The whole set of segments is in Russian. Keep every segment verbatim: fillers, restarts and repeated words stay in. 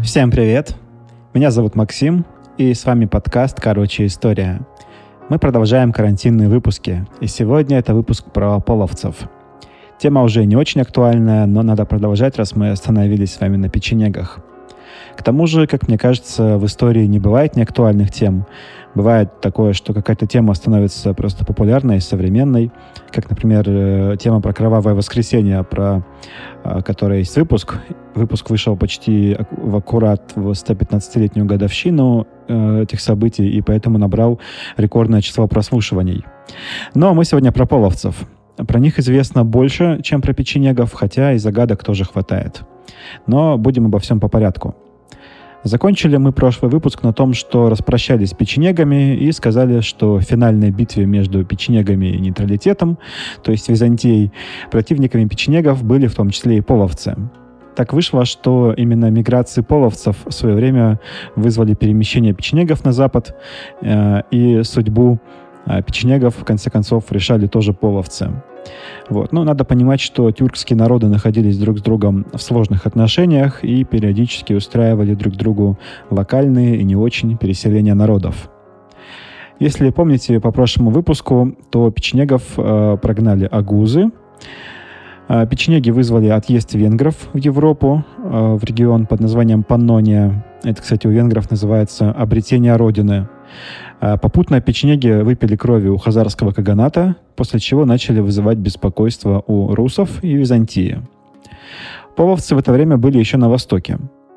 Всем привет! Меня зовут Максим, и с вами подкаст «Короче, история». Мы продолжаем карантинные выпуски, и сегодня это выпуск про половцев. Тема уже не очень актуальная, но надо продолжать, раз мы остановились с вами на печенегах. К тому же, как мне кажется, в истории не бывает неактуальных тем. Бывает такое, что какая-то тема становится просто популярной и современной, как, например, тема про кровавое воскресенье, про которой есть выпуск. Выпуск вышел почти в аккурат в сто пятнадцатилетнюю годовщину этих событий, и поэтому набрал рекордное число прослушиваний. Но мы сегодня про половцев. Про них известно больше, чем про печенегов, хотя и загадок тоже хватает. Но будем обо всем по порядку. Закончили мы прошлый выпуск на том, что распрощались с печенегами и сказали, что в финальной битве между печенегами и нейтралитетом, то есть Византией, противниками печенегов были в том числе и половцы. Так вышло, что именно миграции половцев в свое время вызвали перемещение печенегов на запад, э, и судьбу э, печенегов, в конце концов, решали тоже половцы. Вот. Ну, надо понимать, что тюркские народы находились друг с другом в сложных отношениях и периодически устраивали друг другу локальные и не очень переселения народов. Если помните по прошлому выпуску, то печенегов э, прогнали агузы. Э, печенеги вызвали отъезд венгров в Европу, э, в регион под названием Паннония. Это, кстати, у венгров называется «обретение Родины». Попутно печенеги выпили крови у хазарского каганата, после чего начали вызывать беспокойство у русов и Византии. Половцы в это время были еще на востоке.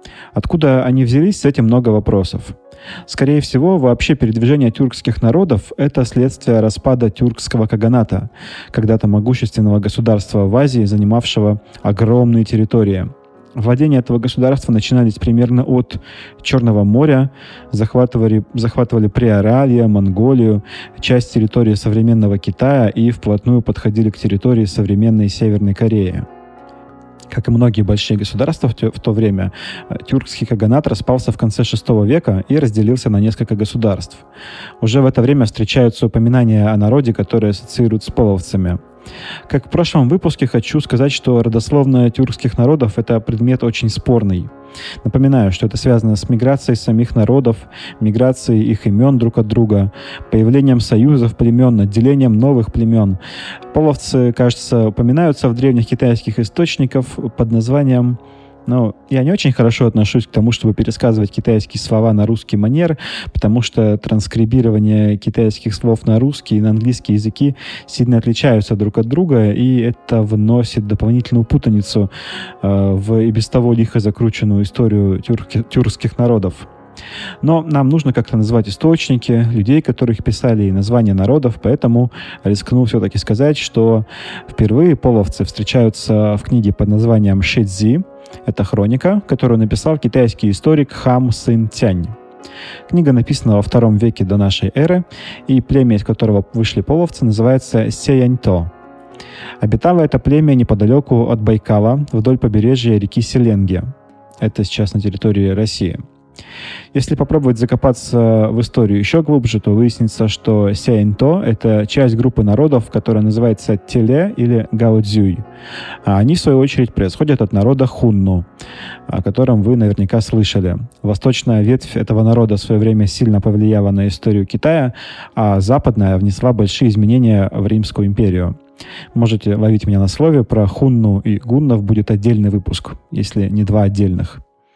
Откуда они взялись, с этим много вопросов. Скорее всего, вообще передвижение тюркских народов – это следствие распада тюркского каганата, когда-то могущественного государства в Азии, занимавшего огромные территории. Владения этого государства начинались примерно от Черного моря, захватывали, захватывали Приоралье, Монголию, часть территории современного Китая и вплотную подходили к территории современной Северной Кореи. Как и многие большие государства в то время, тюркский каганат распался в конце шестого века и разделился на несколько государств. Уже в это время встречаются упоминания о народе, которые ассоциируют с половцами. Как в прошлом выпуске, хочу сказать, что родословная тюркских народов – это предмет очень спорный. Напоминаю, что это связано с миграцией самих народов, миграцией их имен друг от друга, появлением союзов племен, отделением новых племен. Половцы, кажется, упоминаются в древних китайских источниках под названием... Но я не очень хорошо отношусь к тому, чтобы пересказывать китайские слова на русский манер, потому что транскрибирование китайских слов на русский и на английский языки сильно отличаются друг от друга, и это вносит дополнительную путаницу э, в и без того лихо закрученную историю тюрки, тюркских народов. Но нам нужно как-то называть источники, людей, которых писали, и названия народов, поэтому рискну все-таки сказать, что впервые половцы встречаются в книге под названием «Шэцзи». Это хроника, которую написал китайский историк Хам Сын Тянь. Книга написана во втором веке до нашей эры, и племя, из которого вышли половцы, называется Сеяньто. Обитало это племя неподалеку от Байкала, вдоль побережья реки Селенге. Это сейчас на территории России. Если попробовать закопаться в историю еще глубже, то выяснится, что Сеяньто — это часть группы народов, которая называется Теле или Гаодзюй. А они, в свою очередь, происходят от народа Хунну, о котором вы наверняка слышали. Восточная ветвь этого народа в свое время сильно повлияла на историю Китая, а западная внесла большие изменения в Римскую империю. Можете ловить меня на слове, про Хунну и гуннов будет отдельный выпуск, если не два отдельных.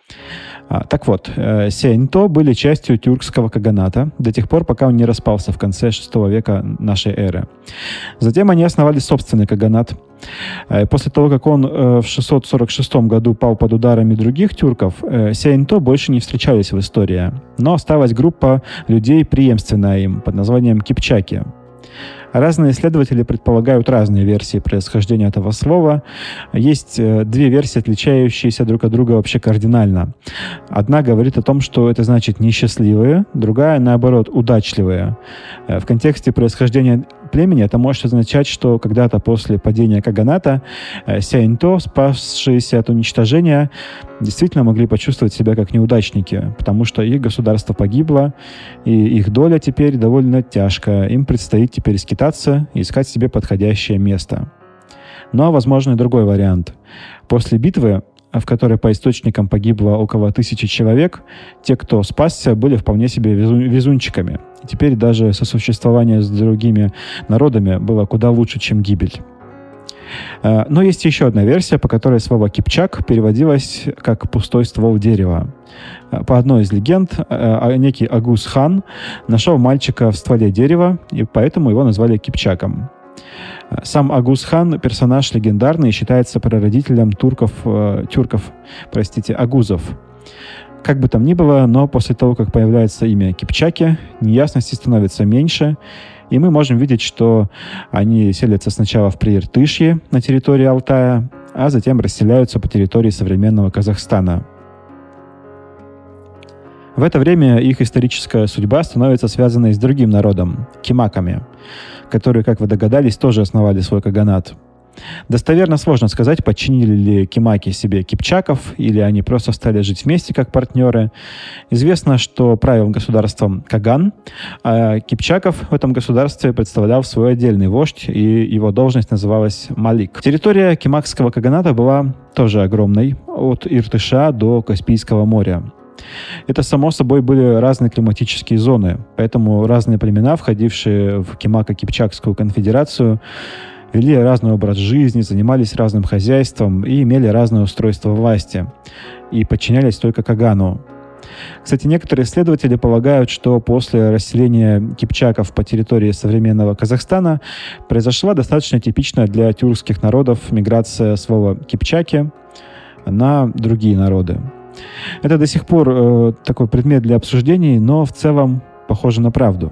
А, так вот, э, Сеяньто были частью тюркского каганата до тех пор, пока он не распался в конце шестого века нашей эры. Затем они основали собственный каганат. Э, после того, как он э, в шестьсот сорок шестом году пал под ударами других тюрков, э, Сеяньто больше не встречались в истории. Но осталась группа людей, преемственная им, под названием кипчаки. Разные исследователи предполагают разные версии происхождения этого слова. Есть две версии, отличающиеся друг от друга вообще кардинально. Одна говорит о том, что это значит несчастливые, другая, наоборот, удачливые. В контексте происхождения племени это может означать, что когда-то после падения каганата Сеяньто, спасшиеся от уничтожения, действительно могли почувствовать себя как неудачники, потому что их государство погибло, и их доля теперь довольно тяжкая. Им предстоит теперь скитаться и искать себе подходящее место. Но возможно и другой вариант. После битвы в которой по источникам погибло около тысячи человек, те, кто спасся, были вполне себе везу- везунчиками. И теперь даже сосуществование с другими народами было куда лучше, чем гибель. Но есть еще одна версия, по которой слово «кипчак» переводилось как «пустой ствол дерева». По одной из легенд, некий Агус-хан нашел мальчика в стволе дерева, и поэтому его назвали Кипчаком. Сам Агус-хан – персонаж легендарный и считается прародителем турков, тюрков, простите, агузов. Как бы там ни было, но после того, как появляется имя Кипчаки, неясности становится меньше, и мы можем видеть, что они селятся сначала в Прииртышье на территории Алтая, а затем расселяются по территории современного Казахстана. В это время их историческая судьба становится связанной с другим народом – кимаками, которые, как вы догадались, тоже основали свой каганат. Достоверно сложно сказать, подчинили ли кимаки себе кипчаков, или они просто стали жить вместе как партнеры. Известно, что правил государством Каган, а кипчаков в этом государстве представлял свой отдельный вождь, и его должность называлась Малик. Территория кимакского каганата была тоже огромной, от Иртыша до Каспийского моря. Это, само собой, были разные климатические зоны, поэтому разные племена, входившие в Кимако-Кипчакскую конфедерацию, вели разный образ жизни, занимались разным хозяйством и имели разное устройство власти, и подчинялись только Кагану. Кстати, некоторые исследователи полагают, что после расселения кипчаков по территории современного Казахстана произошла достаточно типичная для тюркских народов миграция слова «кипчаки» на другие народы. Это до сих пор э, такой предмет для обсуждений, но в целом похоже на правду.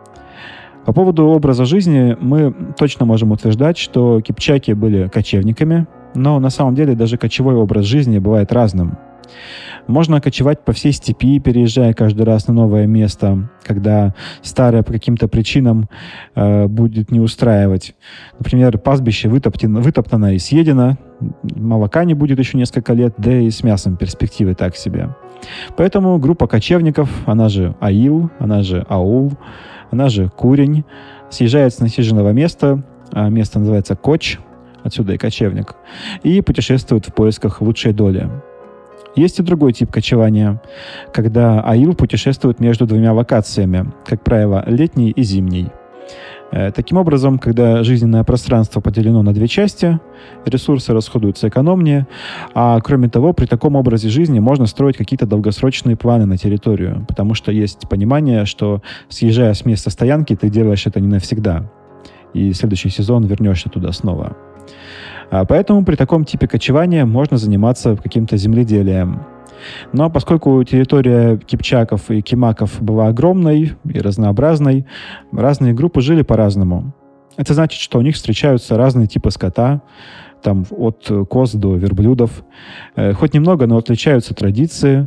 По поводу образа жизни мы точно можем утверждать, что кипчаки были кочевниками, но на самом деле даже кочевой образ жизни бывает разным. Можно кочевать по всей степи, переезжая каждый раз на новое место, когда старое по каким-то причинам э, будет не устраивать. Например, пастбище вытоптано, вытоптано и съедено, молока не будет еще несколько лет, да и с мясом перспективы так себе. Поэтому группа кочевников, она же аил, она же аул, она же курень, съезжает с насиженного места, а место называется коч, отсюда и кочевник, и путешествует в поисках лучшей доли. Есть и другой тип кочевания, когда аил путешествует между двумя локациями, как правило, летней и зимней. Таким образом, когда жизненное пространство поделено на две части, ресурсы расходуются экономнее, а кроме того, при таком образе жизни можно строить какие-то долгосрочные планы на территорию, потому что есть понимание, что, съезжая с места стоянки, ты делаешь это не навсегда, и в следующий сезон вернешься туда снова. Поэтому при таком типе кочевания можно заниматься каким-то земледелием. Но поскольку территория кипчаков и кимаков была огромной и разнообразной, разные группы жили по-разному. Это значит, что у них встречаются разные типы скота, там от коз до верблюдов. Хоть немного, но отличаются традиции.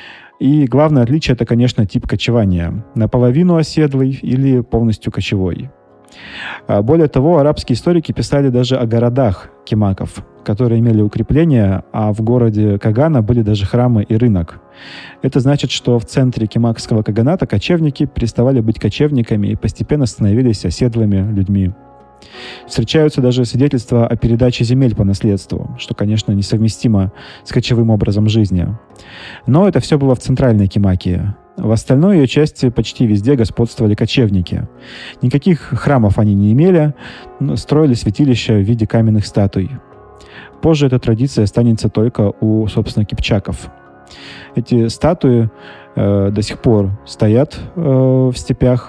И главное отличие – это, конечно, тип кочевания. Наполовину оседлый или полностью кочевой. Более того, арабские историки писали даже о городах кимаков, которые имели укрепления, а в городе Кагана были даже храмы и рынок. Это значит, что в центре кимакского каганата кочевники переставали быть кочевниками и постепенно становились оседлыми людьми. Встречаются даже свидетельства о передаче земель по наследству, что, конечно, несовместимо с кочевым образом жизни. Но это все было в центральной Кимакии. В остальной ее части почти везде господствовали кочевники. Никаких храмов они не имели, но строили святилища в виде каменных статуй. Позже эта традиция останется только у, собственно, кипчаков. Эти статуи э, до сих пор стоят э, в степях,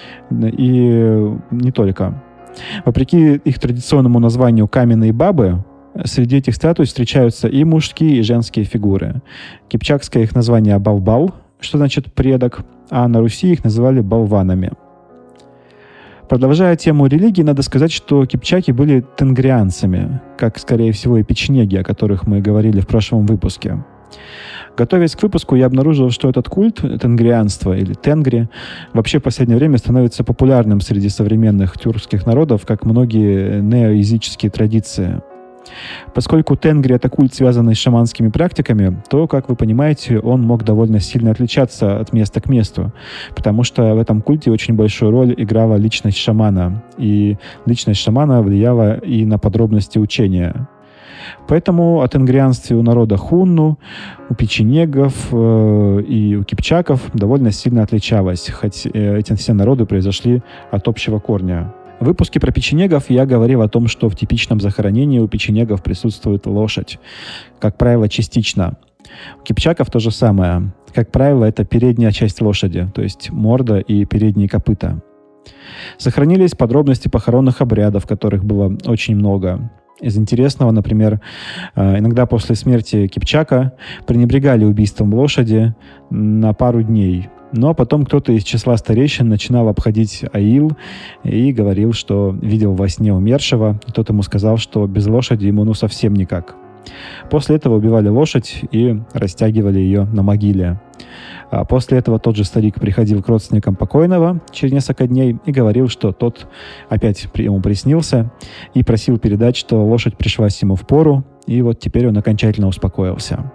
и не только. Вопреки их традиционному названию «каменные бабы», среди этих статуй встречаются и мужские, и женские фигуры. Кипчакское их название «балбал», что значит «предок», а на Руси их называли «болванами». Продолжая тему религии, надо сказать, что кипчаки были тенгрианцами, как, скорее всего, и печенеги, о которых мы говорили в прошлом выпуске. Готовясь к выпуску, я обнаружил, что этот культ, тенгрианство или тенгри, вообще в последнее время становится популярным среди современных тюркских народов, как многие неоязыческие традиции. Поскольку тенгри — это культ, связанный с шаманскими практиками, то, как вы понимаете, он мог довольно сильно отличаться от места к месту, потому что в этом культе очень большую роль играла личность шамана, и личность шамана влияла и на подробности учения. Поэтому о тенгрианстве у народа хунну, у печенегов э, и у кипчаков довольно сильно отличалось, хоть э, эти все народы произошли от общего корня. В выпуске про печенегов я говорил о том, что в типичном захоронении у печенегов присутствует лошадь, как правило, частично. У кипчаков то же самое. Как правило, это передняя часть лошади, то есть морда и передние копыта. Сохранились подробности похоронных обрядов, которых было очень много. Из интересного, например, иногда после смерти кипчака пренебрегали убийством лошади на пару дней. Но потом кто-то из числа старейшин начинал обходить аил и говорил, что видел во сне умершего. И тот ему сказал, что без лошади ему ну совсем никак. После этого убивали лошадь и растягивали ее на могиле. А после этого тот же старик приходил к родственникам покойного через несколько дней и говорил, что тот опять ему приснился и просил передать, что лошадь пришлась ему в пору, и вот теперь он окончательно успокоился.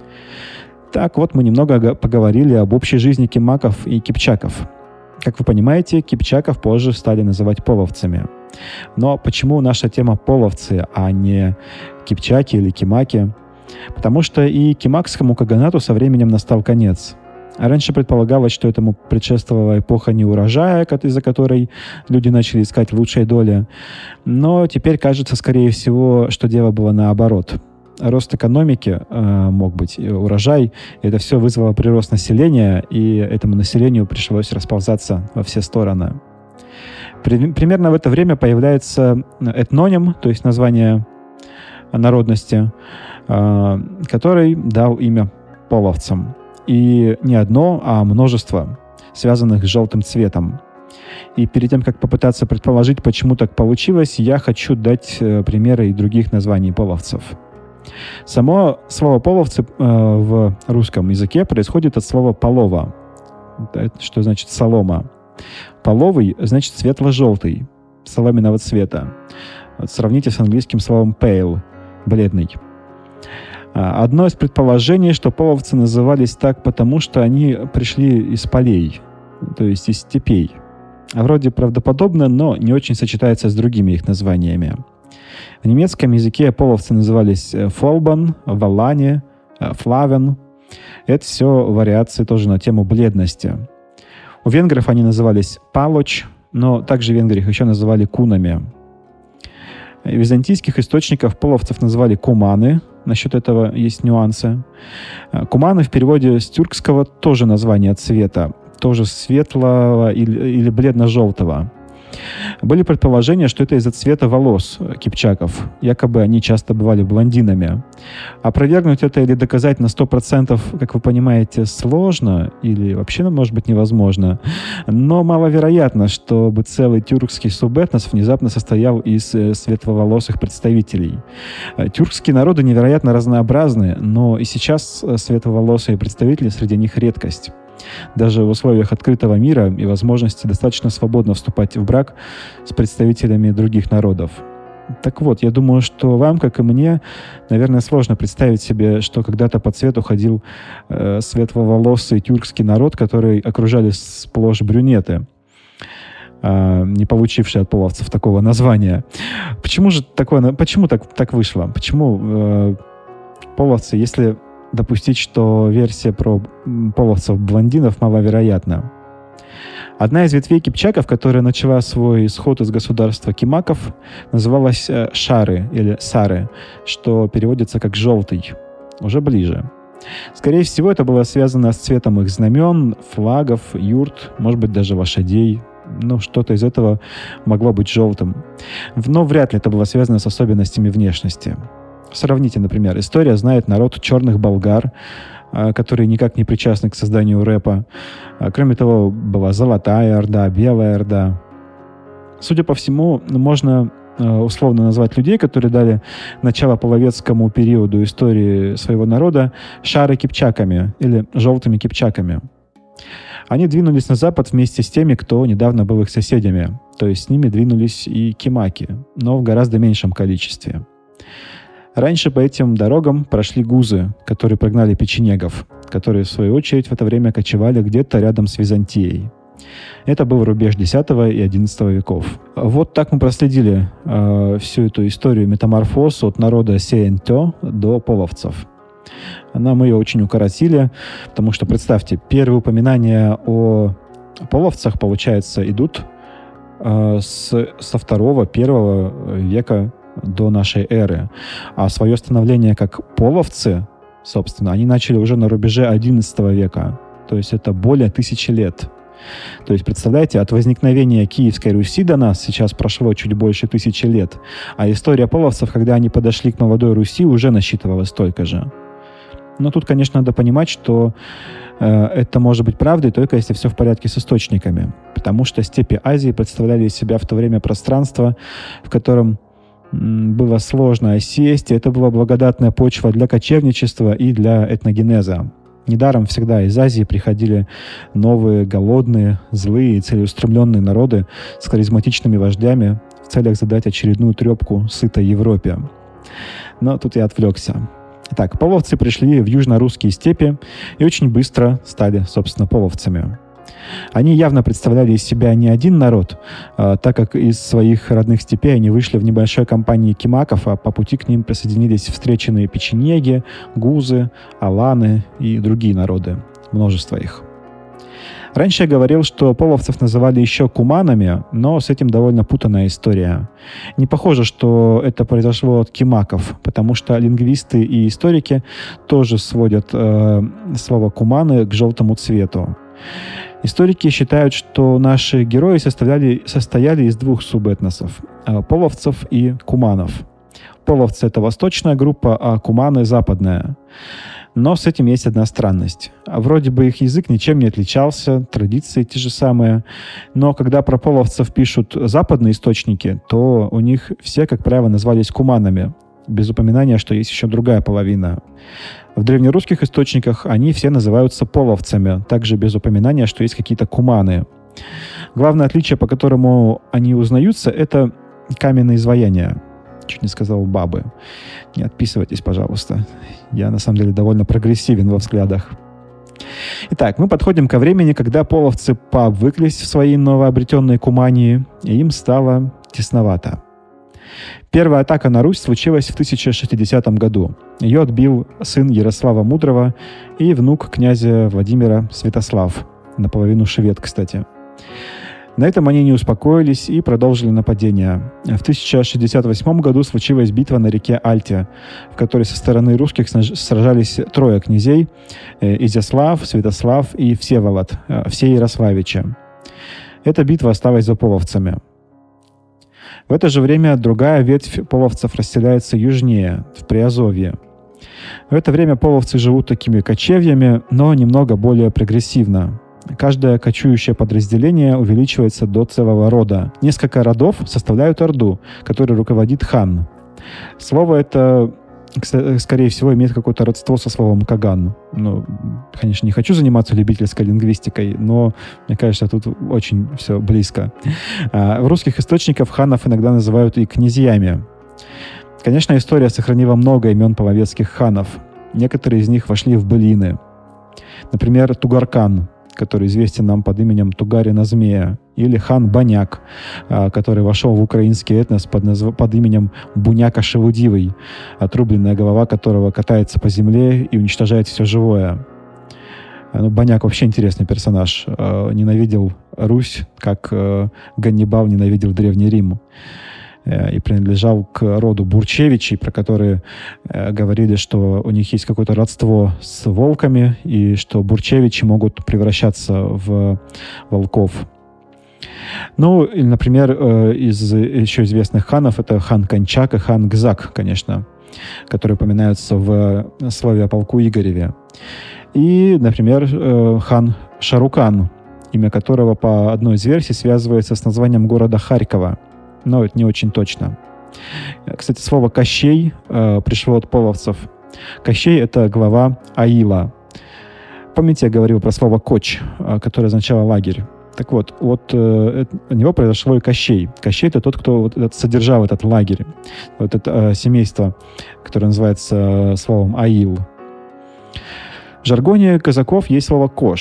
Так вот, мы немного поговорили об общей жизни кимаков и кипчаков. Как вы понимаете, кипчаков позже стали называть половцами. Но почему наша тема половцы, а не кипчаки или кимаки? Потому что и кимакскому каганату со временем настал конец. А раньше предполагалось, что этому предшествовала эпоха неурожая, из-за которой люди начали искать лучшей доли. Но теперь кажется, скорее всего, что дело было наоборот. Рост экономики э, мог быть, урожай. Это все вызвало прирост населения, и этому населению пришлось расползаться во все стороны. При, примерно в это время появляется этноним, то есть название народности, э, который дал имя половцам. И не одно, а множество, связанных с желтым цветом. И перед тем, как попытаться предположить, почему так получилось, я хочу дать э, примеры и других названий половцев. Само слово «половцы» э, в русском языке происходит от слова «полова», что значит «солома». Половый значит светло-желтый, соломенного цвета. Вот сравните с английским словом «pale» — бледный. Одно из предположений, что половцы назывались так, потому что они пришли из полей, то есть из степей. Вроде правдоподобно, но не очень сочетается с другими их названиями. В немецком языке половцы назывались фолбан, валане, флавен. Это все вариации тоже на тему бледности. У венгров они назывались палоч, но также венгры их еще называли кунами. В византийских источниках половцев называли куманы. Насчет этого есть нюансы. Куманы в переводе с тюркского тоже название цвета, тоже светлого или, или бледно-желтого. Были предположения, что это из-за цвета волос кипчаков. Якобы они часто бывали блондинами. Опровергнуть это или доказать на сто процентов, как вы понимаете, сложно или вообще, может быть, невозможно. Но маловероятно, чтобы целый тюркский субэтнос внезапно состоял из светловолосых представителей. Тюркские народы невероятно разнообразны, но и сейчас светловолосые представители среди них редкость. Даже в условиях открытого мира и возможности достаточно свободно вступать в брак с представителями других народов. Так вот, я думаю, что вам, как и мне, наверное, сложно представить себе, что когда-то по цвету ходил э, светловолосый тюркский народ, который окружали сплошь брюнеты, э, не получившие от половцев такого названия. Почему же такое, почему так, так вышло? Почему э, половцы, если допустить, что версия про половцев-блондинов маловероятна? Одна из ветвей кипчаков, которая начала свой исход из государства кимаков, называлась шары или сары, что переводится как «желтый», уже ближе. Скорее всего, это было связано с цветом их знамен, флагов, юрт, может быть, даже лошадей. Ну, что-то из этого могло быть желтым. Но вряд ли это было связано с особенностями внешности. Сравните, например, история знает народ черных болгар, которые никак не причастны к созданию рэпа. Кроме того, была Золотая Орда, Белая Орда. Судя по всему, можно условно назвать людей, которые дали начало половецкому периоду истории своего народа, шары-кипчаками или желтыми кипчаками. Они двинулись на запад вместе с теми, кто недавно был их соседями. То есть с ними двинулись и кимаки, но в гораздо меньшем количестве. Раньше по этим дорогам прошли гузы, которые прогнали печенегов, которые, в свою очередь, в это время кочевали где-то рядом с Византией. Это был рубеж десятого и одиннадцатого веков. Вот так мы проследили э, всю эту историю метаморфоз от народа Сеэнтё до половцев. Но мы ее очень укоротили, потому что, представьте, первые упоминания о половцах, получается, идут э, с, со второго, первого века до нашей эры. А свое становление как половцы, собственно, они начали уже на рубеже одиннадцатого века. То есть это более тысячи лет. То есть, представляете, от возникновения Киевской Руси до нас сейчас прошло чуть больше тысячи лет, а история половцев, когда они подошли к молодой Руси, уже насчитывала столько же. Но тут, конечно, надо понимать, что э, это может быть правдой только если все в порядке с источниками, потому что степи Азии представляли из себя в то время пространство, в котором м, было сложно осесть, и это была благодатная почва для кочевничества и для этногенеза. Недаром всегда из Азии приходили новые, голодные, злые и целеустремленные народы с харизматичными вождями в целях задать очередную трепку сытой Европе. Но тут я отвлекся. Итак, половцы пришли в южно-русские степи и очень быстро стали, собственно, половцами. Они явно представляли из себя не один народ, так как из своих родных степей они вышли в небольшой компании кимаков, а по пути к ним присоединились встреченные печенеги, гузы, аланы и другие народы, множество их. Раньше я говорил, что половцев называли еще куманами, но с этим довольно путанная история. Не похоже, что это произошло от кимаков, потому что лингвисты и историки тоже сводят э, слово куманы к желтому цвету. Историки считают, что наши герои составляли, состояли из двух субэтносов – половцев и куманов. Половцы – это восточная группа, а куманы – западная. Но с этим есть одна странность. Вроде бы их язык ничем не отличался, традиции те же самые, но когда про половцев пишут западные источники, то у них все, как правило, назвались куманами, без упоминания, что есть еще другая половина. В древнерусских источниках они все называются половцами, также без упоминания, что есть какие-то куманы. Главное отличие, по которому они узнаются, это каменные изваяния. Чуть не сказал бабы. Не отписывайтесь, пожалуйста. Я, на самом деле, довольно прогрессивен во взглядах. Итак, мы подходим ко времени, когда половцы пообвыклись в своей новообретенной Кумании, и им стало тесновато. Первая атака на Русь случилась в тысяча шестидесятом году. Ее отбил сын Ярослава Мудрого и внук князя Владимира Святослав. Наполовину швед, кстати. На этом они не успокоились и продолжили нападение. В тысяча шестьдесят восьмом году случилась битва на реке Альте, в которой со стороны русских сражались трое князей – Изяслав, Святослав и Всеволод, все ярославичи. Эта битва осталась за половцами. В это же время другая ветвь половцев расселяется южнее, в Приазовье. В это время половцы живут такими кочевьями, но немного более прогрессивно. Каждое кочующее подразделение увеличивается до целого рода. Несколько родов составляют орду, которой руководит хан. Слово это, скорее всего, имеет какое-то родство со словом «каган». Ну, конечно, не хочу заниматься любительской лингвистикой, но, мне кажется, тут очень все близко. В русских источниках ханов иногда называют и князьями. Конечно, история сохранила много имен половецких ханов. Некоторые из них вошли в былины. Например, Тугаркан, который известен нам под именем Тугарина-Змея, или хан Баняк, который вошел в украинский этнос под, назв... под именем Буняка Шелудивый, отрубленная голова которого катается по земле и уничтожает все живое. Ну, Баняк вообще интересный персонаж. Ненавидел Русь, как Ганнибал ненавидел Древний Рим. И принадлежал к роду Бурчевичей, про которые э, говорили, что у них есть какое-то родство с волками, и что Бурчевичи могут превращаться в волков. Ну, или, например, э, из еще известных ханов это хан Кончак и хан Гзак, конечно, которые упоминаются в слове о полку Игореве. И, например, э, хан Шарукан, имя которого по одной из версий связывается с названием города Харькова. Но это не очень точно. Кстати, слово «Кощей» э, пришло от половцев. Кощей — это глава Аила. Помните, я говорил про слово «коч», э, которое означало «лагерь». Так вот, от э, от него произошло и Кощей. Кощей — это тот, кто вот, этот, содержал этот лагерь. Вот это э, семейство, которое называется э, словом «Аил». В жаргоне казаков есть слово «кош».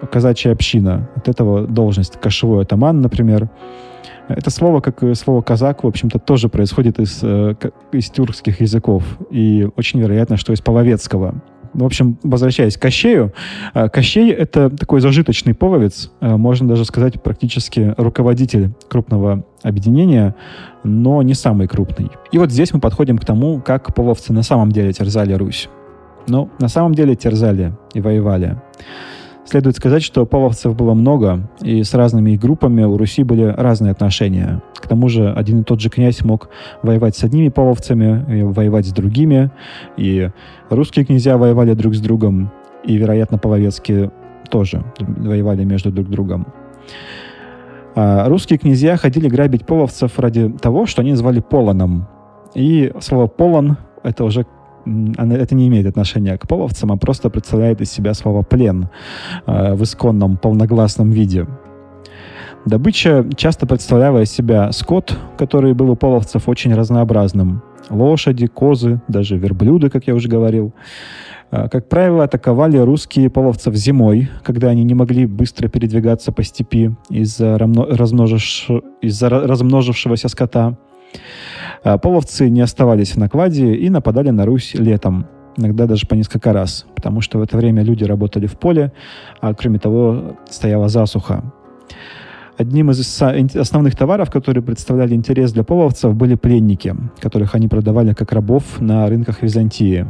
казачья община. От этого должность кошевой атаман, например. Это слово, как и слово «казак», в общем-то, тоже происходит из, из тюркских языков. И очень вероятно, что из половецкого. В общем, возвращаясь к Кощею, Кощей — это такой зажиточный половец, можно даже сказать, практически руководитель крупного объединения, но не самый крупный. И вот здесь мы подходим к тому, как половцы на самом деле терзали Русь. Ну, на самом деле терзали и воевали. Следует сказать, что половцев было много, и с разными их группами у Руси были разные отношения. К тому же один и тот же князь мог воевать с одними половцами, и воевать с другими, и русские князья воевали друг с другом, и, вероятно, половецкие тоже воевали между друг другом. А русские князья ходили грабить половцев ради того, что они называли полоном. И слово «полон» — это уже это не имеет отношения к половцам, а просто представляет из себя слово «плен» э, в исконном полногласном виде. Добыча часто представляла из себя скот, который был у половцев очень разнообразным. Лошади, козы, даже верблюды, как я уже говорил. Э, как правило, атаковали русские половцев зимой, когда они не могли быстро передвигаться по степи из-за, размножив... из-за размножившегося скота. Половцы не оставались в накладе и нападали на Русь летом, иногда даже по несколько раз, потому что в это время люди работали в поле, а кроме того стояла засуха. Одним из основных товаров, которые представляли интерес для половцев, были пленники, которых они продавали как рабов на рынках Византии.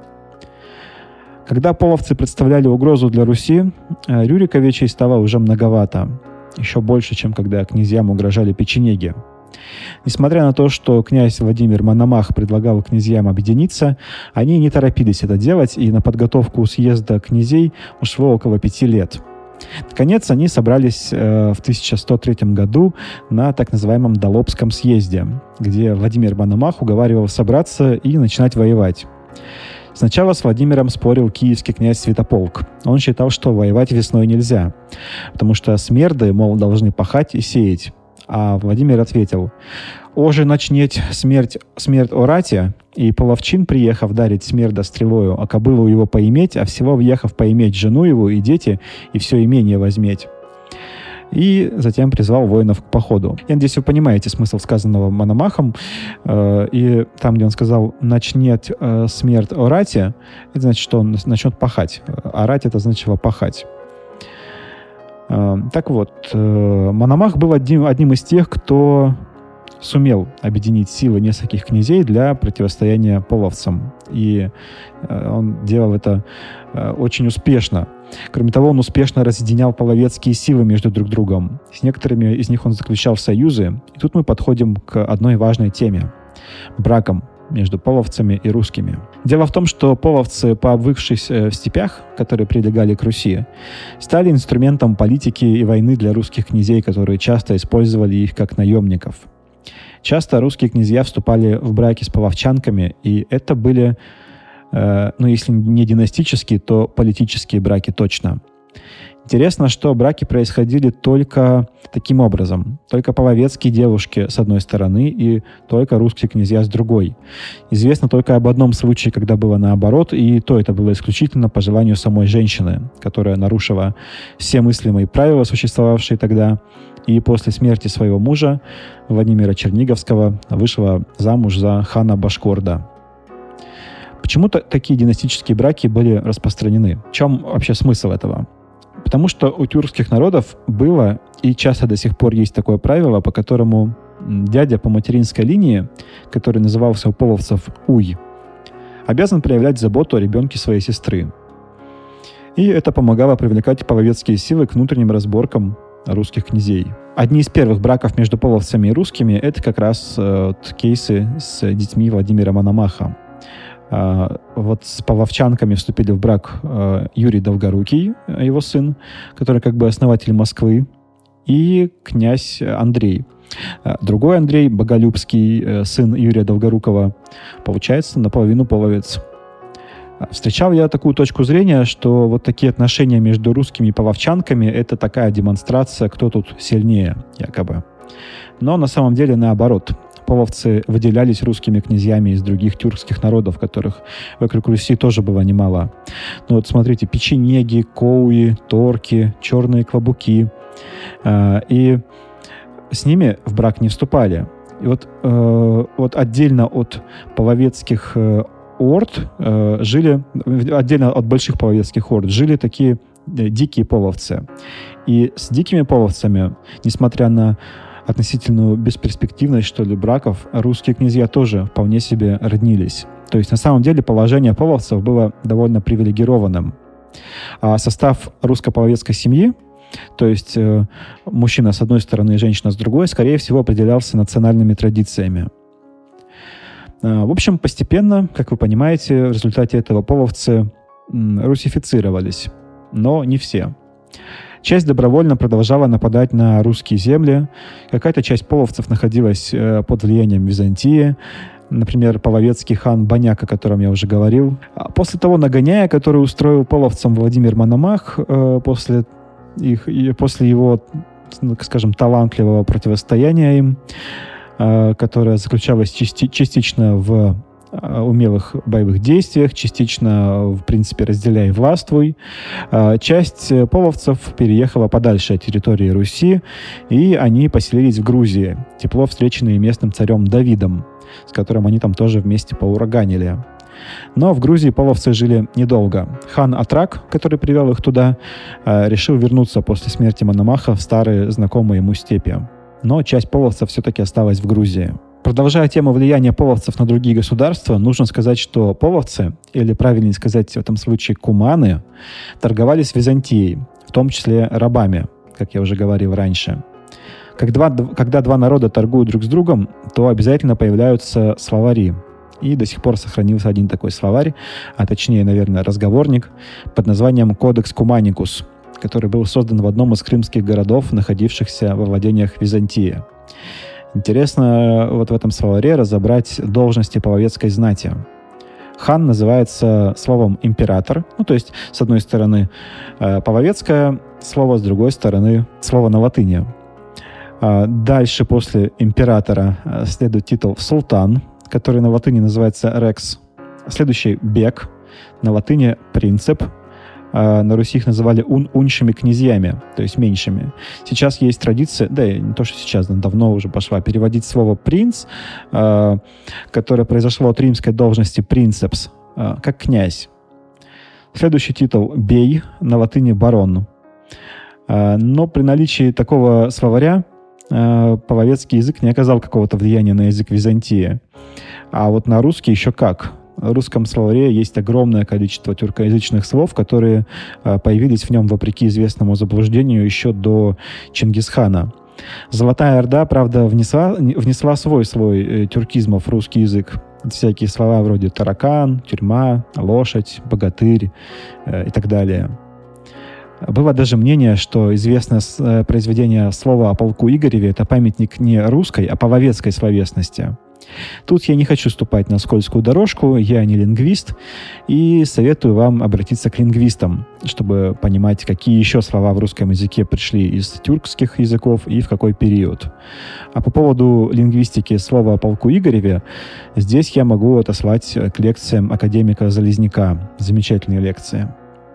Когда половцы представляли угрозу для Руси, рюриковичей стало уже многовато, еще больше, чем когда князьям угрожали печенеги. Несмотря на то, что князь Владимир Мономах предлагал князьям объединиться, они не торопились это делать, и на подготовку съезда князей ушло около пяти лет. Наконец, они собрались э, в тысяча сто третьем году на так называемом Долобском съезде, где Владимир Мономах уговаривал собраться и начинать воевать. Сначала с Владимиром спорил киевский князь Святополк. Он считал, что воевать весной нельзя, потому что смерды, мол, должны пахать и сеять. А Владимир ответил: «Оже начнеть смерть, смерть орати, и половчин, приехав дарить смерда стрелою, а кобылу его поиметь, а всего въехав поиметь жену его и дети, и все имение возьметь». И затем призвал воинов к походу. Я надеюсь, вы понимаете смысл сказанного Мономахом. И там, где он сказал «начнет смерть орати», это значит, что он начнет пахать. Орать — это значило пахать. Так вот, Мономах был одним, одним из тех, кто сумел объединить силы нескольких князей для противостояния половцам. И он делал это очень успешно. Кроме того, он успешно разъединял половецкие силы между друг другом. С некоторыми из них он заключал союзы. И тут мы подходим к одной важной теме – бракам между половцами и русскими. Дело в том, что половцы, пообвыкшись в степях, которые прилегали к Руси, стали инструментом политики и войны для русских князей, которые часто использовали их как наемников. Часто русские князья вступали в браки с половчанками, и это были, э, ну, если не династические, то политические браки точно. Интересно, что браки происходили только таким образом. Только половецкие девушки с одной стороны и только русские князья с другой. Известно только об одном случае, когда было наоборот, и то это было исключительно по желанию самой женщины, которая нарушила все мыслимые правила, существовавшие тогда, и после смерти своего мужа, Владимира Черниговского, вышла замуж за хана Башкорда. Почему-то такие династические браки были распространены. В чем вообще смысл этого? Потому что у тюркских народов было и часто до сих пор есть такое правило, по которому дядя по материнской линии, который назывался у половцев Уй, обязан проявлять заботу о ребенке своей сестры. И это помогало привлекать половецкие силы к внутренним разборкам русских князей. Одни из первых браков между половцами и русскими — это как раз э, кейсы с детьми Владимира Мономаха. Uh, вот с половчанками вступили в брак uh, Юрий Долгорукий, его сын, который как бы основатель Москвы, и князь Андрей. Uh, другой Андрей, Боголюбский, uh, сын Юрия Долгорукова, получается наполовину половец. Uh, встречал я такую точку зрения, что вот такие отношения между русскими и половчанками — это такая демонстрация, кто тут сильнее, якобы. Но на самом деле наоборот. половцы выделялись русскими князьями из других тюркских народов, которых вокруг Руси тоже было немало. Ну вот смотрите, печенеги, коуи, торки, черные клобуки. И с ними в брак не вступали. И вот, вот отдельно от половецких орд жили, отдельно от больших половецких орд жили такие дикие половцы. И с дикими половцами, несмотря на относительную бесперспективность, что ли, браков, русские князья тоже вполне себе роднились. То есть, на самом деле, положение половцев было довольно привилегированным. А состав русско-половецкой семьи, то есть э, мужчина с одной стороны и женщина с другой, скорее всего, определялся национальными традициями. Э, в общем, постепенно, как вы понимаете, в результате этого половцы м, русифицировались, но не все. Часть добровольно продолжала нападать на русские земли. Какая-то часть половцев находилась э, под влиянием Византии. Например, половецкий хан Баняк, о котором я уже говорил. После того нагоняя, который устроил половцам Владимир Мономах, э, после, их, и после его, скажем, талантливого противостояния им, э, которое заключалось части, частично в умелых боевых действиях, частично, в принципе, разделяя и властвуй. Часть половцев переехала подальше от территории Руси, и они поселились в Грузии, тепло встреченные местным царем Давидом, с которым они там тоже вместе поураганили. Но в Грузии половцы жили недолго. Хан Атрак, который привел их туда, решил вернуться после смерти Мономаха в старые знакомые ему степи. Но часть половцев все-таки осталась в Грузии. Продолжая тему влияния половцев на другие государства, нужно сказать, что половцы, или правильнее сказать в этом случае куманы, торговали с Византией, в том числе рабами, как я уже говорил раньше. Когда, когда два народа торгуют друг с другом, то обязательно появляются словари. И до сих пор сохранился один такой словарь, а точнее, наверное, разговорник, под названием «Кодекс Куманикус», который был создан в одном из крымских городов, находившихся во владениях Византии. Интересно вот в этом словаре разобрать должности половецкой знати. Хан называется словом «император», ну, то есть, с одной стороны, половецкое слово, с другой стороны, слово на латыни. Дальше, после императора, следует титул «султан», который на латыни называется «рекс». Следующий «бек», на латыни «принцип». На Руси их называли ун уньшими князьями, то есть меньшими. Сейчас есть традиция, да и не то, что сейчас, давно уже пошла, переводить слово «принц», э, которое произошло от римской должности «принцепс», э, как «князь». Следующий титул «бей», на латыни «барон». Э, но при наличии такого словаря э, половецкий язык не оказал какого-то влияния на язык Византии. А вот на русский еще как. В русском словаре есть огромное количество тюркоязычных слов, которые э, появились в нем вопреки известному заблуждению еще до Чингисхана. Золотая Орда, правда, внесла, внесла свой слой э, тюркизмов в русский язык. Всякие слова вроде таракан, тюрьма, лошадь, богатырь э, и так далее. Было даже мнение, что известное э, произведение слова о полку Игореве — это памятник не русской, а половецкой словесности. Тут я не хочу ступать на скользкую дорожку, я не лингвист, и советую вам обратиться к лингвистам, чтобы понимать, какие еще слова в русском языке пришли из тюркских языков и в какой период. А по поводу лингвистики слова о полку Игореве, здесь я могу отослать к лекциям академика Залезняка. Замечательные лекции.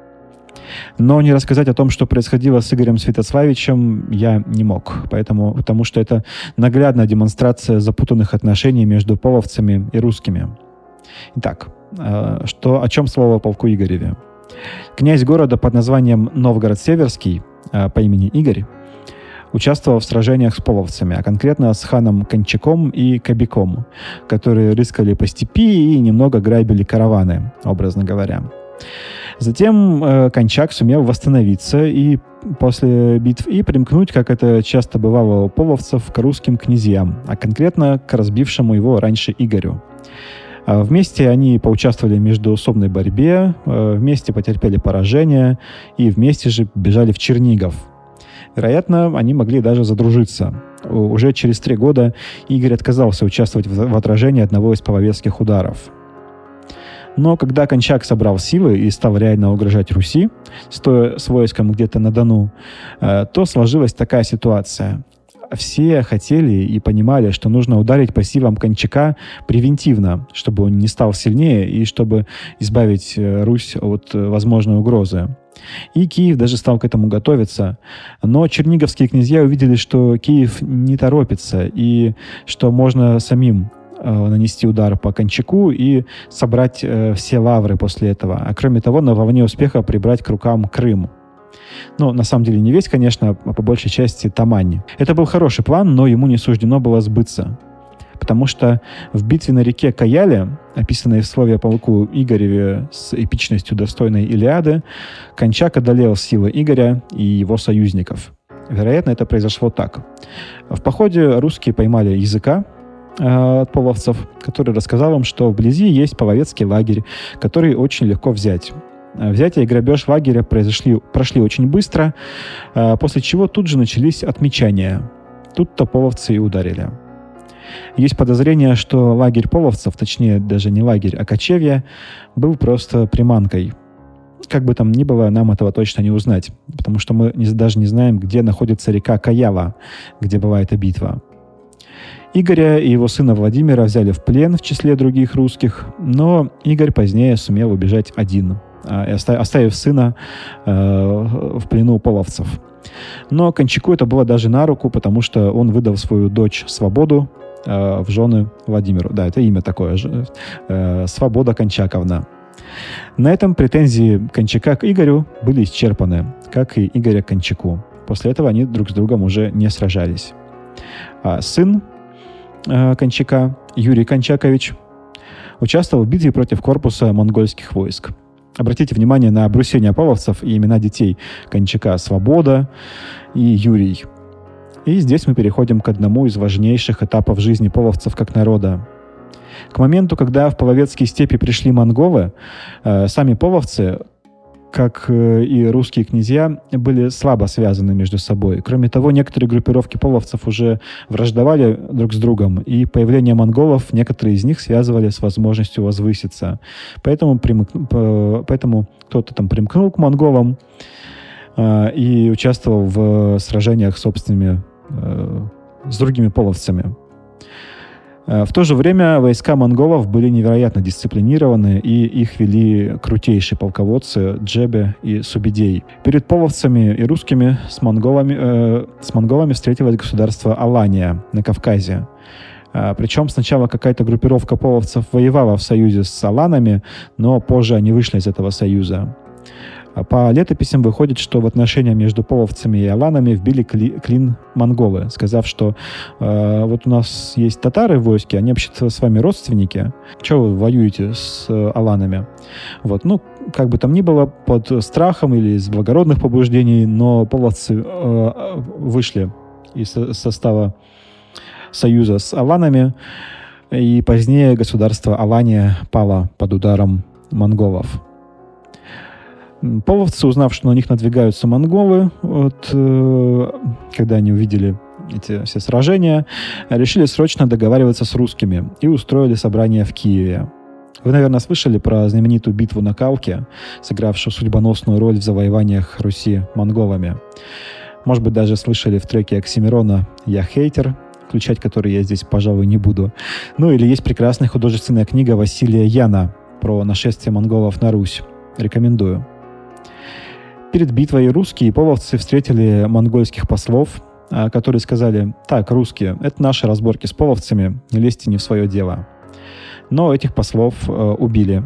Но не рассказать о том, что происходило с Игорем Святославичем, я не мог, поэтому, потому что это наглядная демонстрация запутанных отношений между половцами и русскими. Итак, что, о чем слово о полку Игореве? Князь города под названием Новгород-Северский по имени Игорь участвовал в сражениях с половцами, а конкретно с ханом Кончаком и Кобяком, которые рыскали по степи и немного грабили караваны, образно говоря. Затем э, Кончак сумел восстановиться и после битв и примкнуть, как это часто бывало у половцев, к русским князьям, а конкретно к разбившему его раньше Игорю. А вместе они поучаствовали в междоусобной борьбе, э, вместе потерпели поражение и вместе же бежали в Чернигов. Вероятно, они могли даже задружиться. Уже через три года Игорь отказался участвовать в, в отражении одного из половецких ударов. Но когда Кончак собрал силы и стал реально угрожать Руси, стоя с войском где-то на Дону, то сложилась такая ситуация. все хотели и понимали, что нужно ударить по силам Кончака превентивно, чтобы он не стал сильнее и чтобы избавить Русь от возможной угрозы. И Киев даже стал к этому готовиться. Но черниговские князья увидели, что Киев не торопится и что можно самим нанести удар по Кончаку и собрать э, все лавры после этого. А кроме того, на волне успеха прибрать к рукам Крым. Ну, на самом деле не весь, конечно, а по большей части Тамань. Это был хороший план, но ему не суждено было сбыться. Потому что в битве на реке Каяле, описанной в слове о полку Игореве с эпичностью достойной Илиады, Кончак одолел силы Игоря и его союзников. Вероятно, это произошло так. В походе русские поймали языка от половцев, который рассказал им, что вблизи есть половецкий лагерь, который очень легко взять. Взятие и грабеж лагеря произошли, прошли очень быстро, после чего тут же начались отмечания. Тут-то половцы и ударили. Есть подозрение, что лагерь половцев, точнее даже не лагерь, а кочевье, был просто приманкой. Как бы там ни было, нам этого точно не узнать, потому что мы даже не знаем, где находится река Каяла, где была эта битва. Игоря и его сына Владимира взяли в плен в числе других русских, но Игорь позднее сумел убежать один, оставив сына в плену у половцев. Но Кончаку это было даже на руку, потому что он выдал свою дочь Свободу в жены Владимиру. Да, это имя такое, Свобода Кончаковна. На этом претензии Кончака к Игорю были исчерпаны, как и Игоря к Кончаку. После этого они друг с другом уже не сражались. А сын Кончака, Юрий Кончакович, участвовал в битве против корпуса монгольских войск. Обратите внимание на обрусение половцев и имена детей Кончака: Свобода и Юрий. И здесь мы переходим к одному из важнейших этапов жизни половцев как народа. К моменту, когда в половецкие степи пришли монголы, сами половцы, как и русские князья, были слабо связаны между собой. Кроме того, некоторые группировки половцев уже враждовали друг с другом, и появление монголов некоторые из них связывали с возможностью возвыситься. Поэтому, примык... Поэтому кто-то там примкнул к монголам э, и участвовал в сражениях с собственными, э, с другими половцами. В то же время войска монголов были невероятно дисциплинированы, и их вели крутейшие полководцы Джебе и Субедей. Перед половцами и русскими с монголами, э, с монголами встретилось государство Алания на Кавказе. А, причем сначала какая-то группировка половцев воевала в союзе с аланами, но позже они вышли из этого союза. По летописям выходит, что в отношения между половцами и аланами вбили клин монголы, сказав, что э, вот у нас есть татары в войске, они вообще-то с вами родственники, чего вы воюете с э, аланами? Вот, ну, как бы там ни было, под страхом или из благородных побуждений, но половцы э, вышли из состава союза с аланами, и позднее государство Алания пало под ударом монголов. Половцы, узнав, что на них надвигаются монголы, вот, э, когда они увидели эти все сражения, решили срочно договариваться с русскими и устроили собрание в Киеве. Вы, наверное, слышали про знаменитую битву на Калке, сыгравшую судьбоносную роль в завоеваниях Руси монголами. Может быть, даже слышали в треке Оксимирона «Я хейтер», включать который я здесь, пожалуй, не буду. Ну или есть прекрасная художественная книга Василия Яна про нашествие монголов на Русь. Рекомендую. Перед битвой русские и половцы встретили монгольских послов, которые сказали: «Так, русские, это наши разборки с половцами, не лезьте не в свое дело». Но этих послов э, убили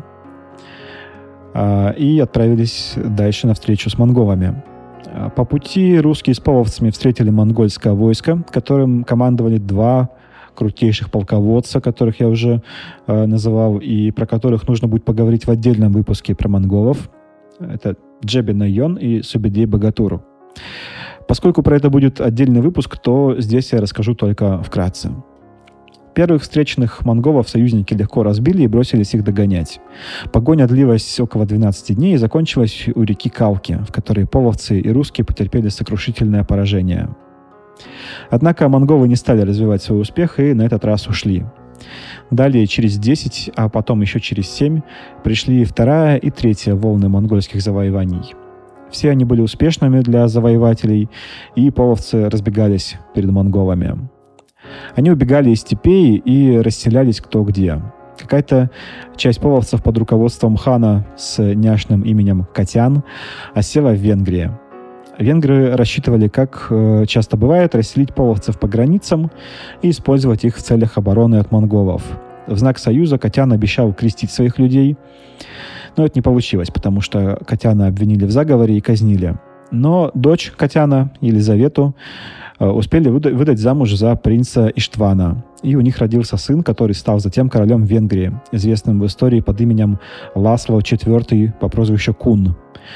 э, и отправились дальше на встречу с монголами. По пути русские с половцами встретили монгольское войско, которым командовали два крутейших полководца, которых я уже э, называл, и про которых нужно будет поговорить в отдельном выпуске про монголов. Это Джебе Найон и Субедей Богатур. Поскольку про это будет отдельный выпуск, то здесь я расскажу только вкратце. Первых встречных монголов союзники легко разбили и бросились их догонять. Погоня длилась около двенадцати дней и закончилась у реки Калки, в которой половцы и русские потерпели сокрушительное поражение. Однако монголы не стали развивать свой успех и на этот раз ушли. Далее через десять, а потом еще через семь пришли вторая и третья волны монгольских завоеваний. Все они были успешными для завоевателей, и половцы разбегались перед монголами. Они убегали из степей и расселялись кто где. Какая-то часть половцев под руководством хана с няшным именем Катян осела в Венгрии. Венгры рассчитывали, как часто бывает, расселить половцев по границам и использовать их в целях обороны от монголов. В знак союза Катян обещал крестить своих людей, но это не получилось, потому что Катяна обвинили в заговоре и казнили. Но дочь Катяна, Елизавету, успели выдать замуж за принца Иштвана. И у них родился сын, который стал затем королем Венгрии, известным в истории под именем Ласло четвёртый по прозвищу Кун.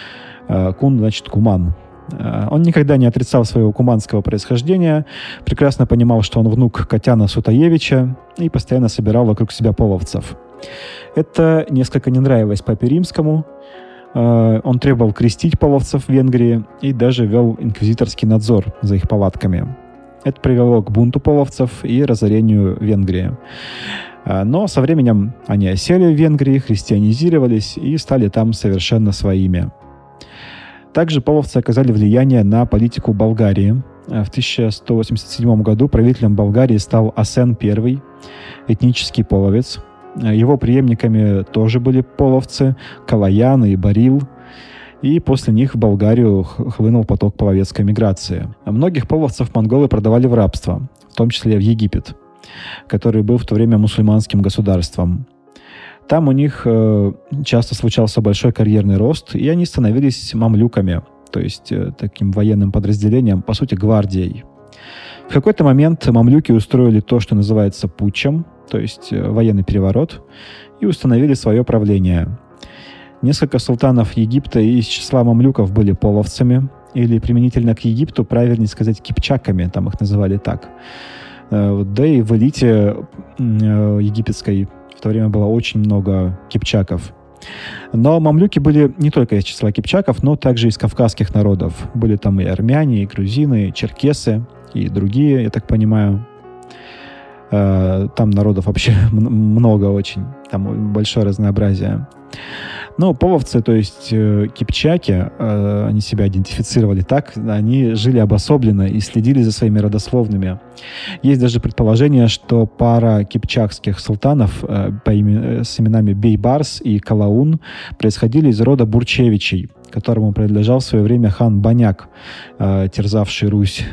Кун значит куман. Он никогда не отрицал своего куманского происхождения, прекрасно понимал, что он внук Катяна Сутаевича и постоянно собирал вокруг себя половцев. Это несколько не нравилось папе Римскому. Он требовал крестить половцев в Венгрии и даже вел инквизиторский надзор за их палатками. Это привело к бунту половцев и разорению Венгрии. Но со временем они осели в Венгрии, христианизировались и стали там совершенно своими. Также половцы оказали влияние на политику Болгарии. В тысяча сто восемьдесят седьмом году правителем Болгарии стал Асен I, этнический половец. Его преемниками тоже были половцы, Калаян и Барил. И после них в Болгарию хлынул поток половецкой миграции. Многих половцев монголы продавали в рабство, в том числе в Египет, который был в то время мусульманским государством. Там у них э, часто случался большой карьерный рост, и они становились мамлюками, то есть э, таким военным подразделением, по сути, гвардией. В какой-то момент мамлюки устроили то, что называется путчем, то есть э, военный переворот, и установили свое правление. Несколько султанов Египта из числа мамлюков были половцами, или применительно к Египту, правильнее сказать, кипчаками, там их называли так. Э, да и в элите э, египетской в то время было очень много кипчаков. Но мамлюки были не только из числа кипчаков, но также из кавказских народов. Были там и армяне, и грузины, и черкесы, и другие, я так понимаю. Там народов вообще много очень. Там большое разнообразие. Но половцы, то есть кипчаки, они себя идентифицировали так, они жили обособленно и следили за своими родословными. Есть даже предположение, что пара кипчакских султанов по имени, с именами Бейбарс и Калаун происходили из рода Бурчевичей, которому принадлежал в свое время хан Баняк, терзавший Русь.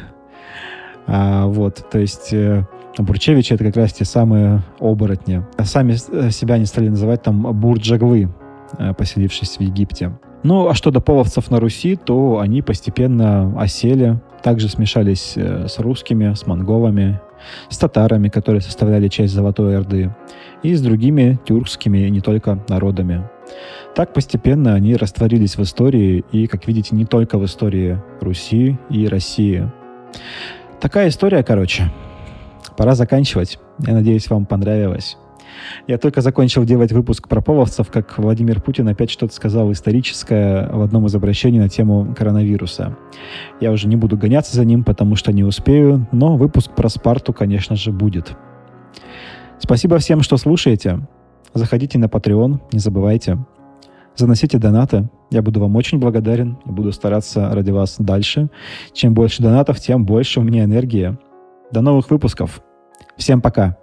Вот, то есть Бурчевичи — это как раз те самые оборотни. Сами себя они стали называть там бурджаглы, поселившись в Египте. Ну, а что до половцев на Руси, то они постепенно осели, также смешались с русскими, с монголами, с татарами, которые составляли часть Золотой Орды, и с другими тюркскими и не только народами. Так постепенно они растворились в истории, и, как видите, не только в истории Руси и России. Такая история, короче. Пора заканчивать. Я надеюсь, вам понравилось. Я только закончил делать выпуск про половцев, как Владимир Путин опять что-то сказал историческое в одном из обращений на тему коронавируса. Я уже не буду гоняться за ним, потому что не успею, но выпуск про Спарту, конечно же, будет. Спасибо всем, что слушаете. Заходите на Patreon, не забывайте. Заносите донаты. Я буду вам очень благодарен и буду стараться ради вас дальше. Чем больше донатов, тем больше у меня энергии. До новых выпусков. Всем пока.